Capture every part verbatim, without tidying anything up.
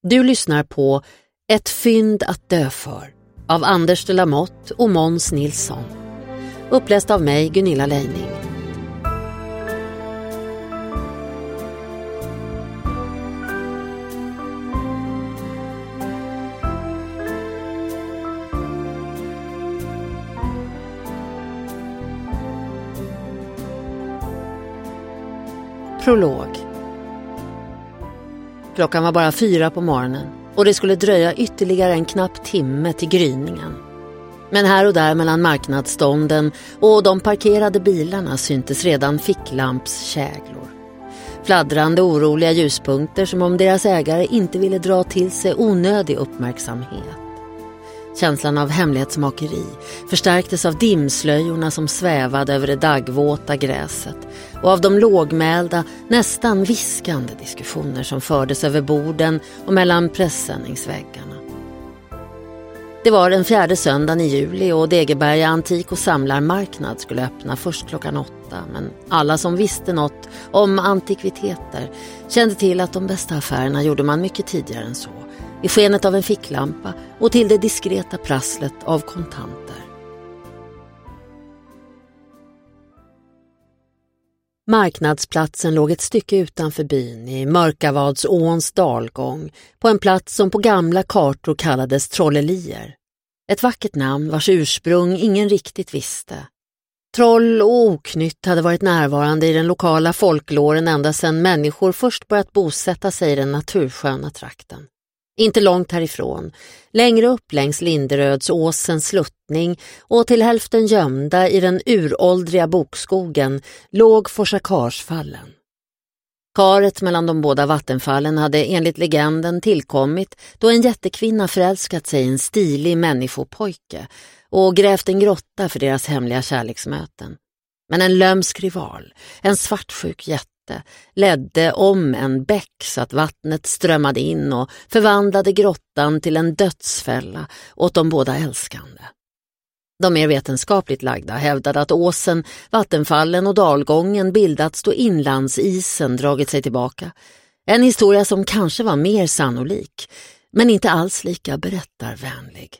Du lyssnar på Ett fynd att dö för av Anders de la Motte och Måns Nilsson. Uppläst av mig, Gunilla Leining. Prolog. Klockan var bara fyra på morgonen och det skulle dröja ytterligare en knapp timme till gryningen. Men här och där mellan marknadsstånden och de parkerade bilarna syntes redan ficklampskäglor. Fladdrande oroliga ljuspunkter som om deras ägare inte ville dra till sig onödig uppmärksamhet. Känslan av hemlighetsmakeri förstärktes av dimslöjorna som svävade över det daggvåta gräset och av de lågmälda, nästan viskande diskussioner som fördes över borden och mellan pressändningsväggarna. Det var den fjärde söndagen i juli och Degeberga antik- och samlarmarknad skulle öppna först klockan åtta, men alla som visste något om antikviteter kände till att de bästa affärerna gjorde man mycket tidigare än så, i skenet av en ficklampa och till det diskreta prasslet av kontanter. Marknadsplatsen låg ett stycke utanför byn i Mörkavadsåns dalgång på en plats som på gamla kartor kallades Trollelier. Ett vackert namn vars ursprung ingen riktigt visste. Troll och oknytt hade varit närvarande i den lokala folklåren ända sedan människor först börjat bosätta sig i den natursköna trakten. Inte långt härifrån, längre upp längs Linderödsåsens sluttning och till hälften gömda i den uråldriga bokskogen låg Forsakarsfallen. Karet mellan de båda vattenfallen hade enligt legenden tillkommit då en jättekvinna förälskat sig i en stilig människopojke och grävt en grotta för deras hemliga kärleksmöten. Men en lömsk rival, en svartsjuk jätte, ledde om en bäck så att vattnet strömmade in och förvandlade grottan till en dödsfälla åt de båda älskande. De mer vetenskapligt lagda hävdade att åsen, vattenfallen och dalgången bildats då inlandsisen dragit sig tillbaka. En historia som kanske var mer sannolik, men inte alls lika berättarvänlig.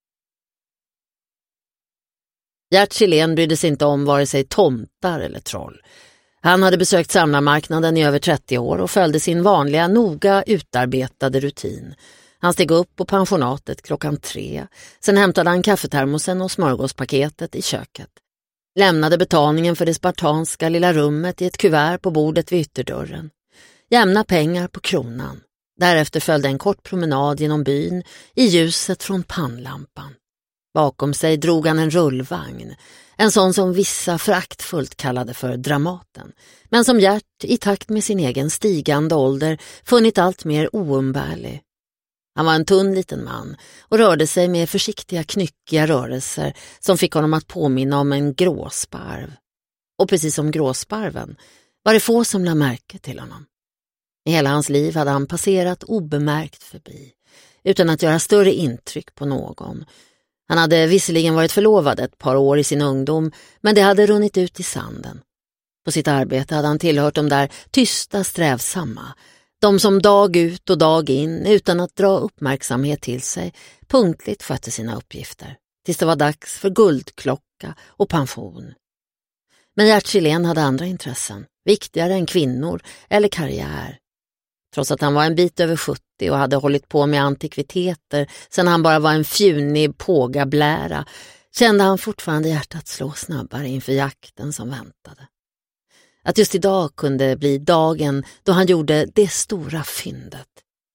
Gert Kjellén brydde sig inte om vare sig tomtar eller troll. Han hade besökt samlarmarknaden i över trettio år och följde sin vanliga, noga utarbetade rutin. Han steg upp på pensionatet klockan tre. Sen hämtade han kaffetermosen och smörgåspaketet i köket. Lämnade betalningen för det spartanska lilla rummet i ett kuvert på bordet vid ytterdörren. Jämna pengar på kronan. Därefter följde en kort promenad genom byn i ljuset från pannlampan. Bakom sig drog han en rullvagn. En sån som vissa föraktfullt kallade för Dramaten, men som Gert i takt med sin egen stigande ålder funnit allt mer oumbärlig. Han var en tunn liten man och rörde sig med försiktiga knyckiga rörelser som fick honom att påminna om en gråsparv. Och precis som gråsparven var det få som lade märke till honom. I hela hans liv hade han passerat obemärkt förbi, utan att göra större intryck på någon. Han hade visserligen varit förlovad ett par år i sin ungdom, men det hade runnit ut i sanden. På sitt arbete hade han tillhört de där tysta strävsamma, de som dag ut och dag in, utan att dra uppmärksamhet till sig, punktligt skötte sina uppgifter, tills det var dags för guldklocka och pension. Men Gert Kjellén hade andra intressen, viktigare än kvinnor eller karriär. Trots att han var en bit över sjuttio och hade hållit på med antikviteter sedan han bara var en fjunig pågablära, kände han fortfarande hjärtat slå snabbare inför jakten som väntade. Att just idag kunde bli dagen då han gjorde det stora fyndet.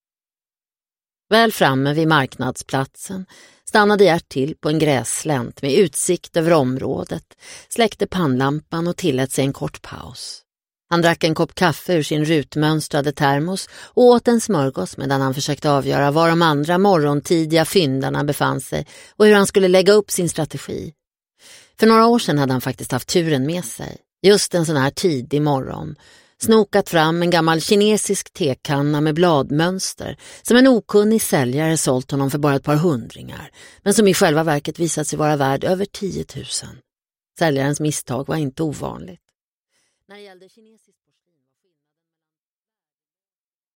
Väl framme vid marknadsplatsen stannade Gert till på en grässlänt med utsikt över området, släckte pannlampan och tillät sig en kort paus. Han drack en kopp kaffe ur sin rutmönstrade termos och åt en smörgås medan han försökte avgöra var de andra morgontidiga fyndarna befann sig och hur han skulle lägga upp sin strategi. För några år sedan hade han faktiskt haft turen med sig, just en sån här tidig morgon, snokat fram en gammal kinesisk tekanna med bladmönster som en okunnig säljare sålt honom för bara ett par hundringar, men som i själva verket visat sig vara värd över tio tusen. Säljarens misstag var inte ovanligt. När det gällde kinesiskt